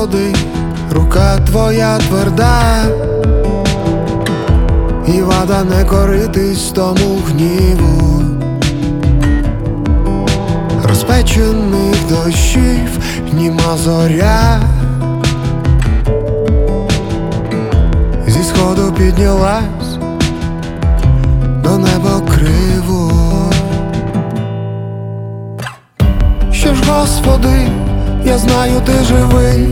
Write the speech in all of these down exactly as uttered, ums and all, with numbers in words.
Господи, рука Твоя тверда, і вада не коритись тому гніву розпечених дощів, німа зоря зі сходу піднялась до неба криво. Що ж, Господи, я знаю, Ти живий,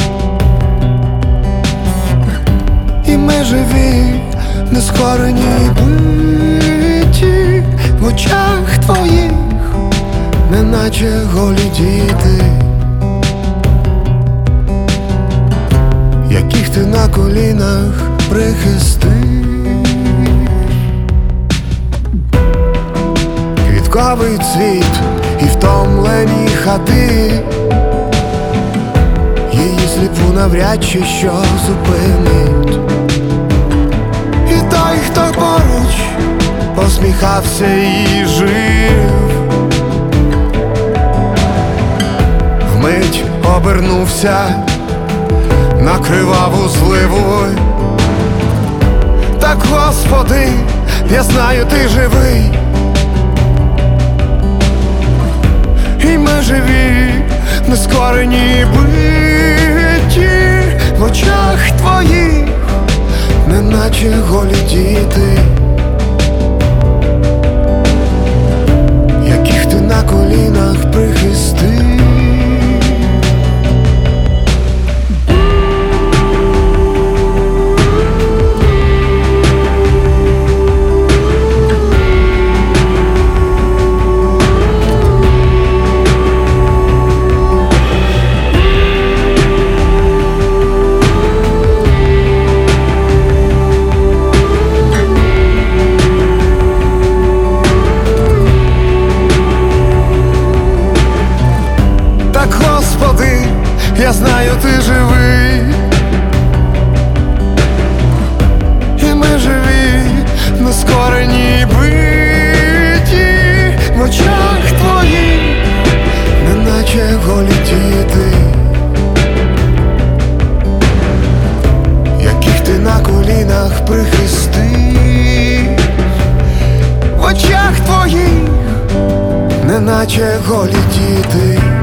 і ми живі, нескорені й биті в очах Твоїх, неначе голі діти, яких Ти на колінах прихистив. Квітковий цвіт і втомлені хати, її сліпу навряд чи що зупинить. І той, хто поруч посміхався і жив, вмить обернувся на криваву зливу. Так, Господи, я знаю, Ти живий, і ми живі, нескорені й биті в очах Твоїх, неначе голі діти, яких Ти на колінах прихистив. Я знаю, Ти живий, і ми живі, нескорені й биті в очах Твоїх, неначе голі діти, яких Ти на колінах прихистив. В очах Твоїх, неначе голі діти.